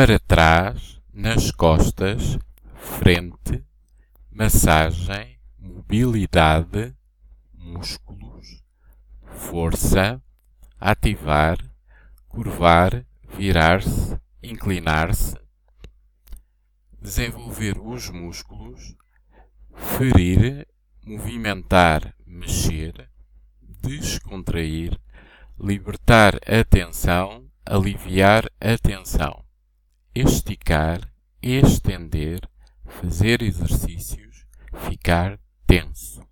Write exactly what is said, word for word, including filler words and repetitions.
para trás, nas costas, frente, massagem, mobilidade, músculos, força, ativar, curvar, virar-se, inclinar-se, desenvolver os músculos, ferir, movimentar, mexer, descontrair, libertar a tensão, aliviar a tensão, esticar, estender, fazer exercícios, ficar tenso.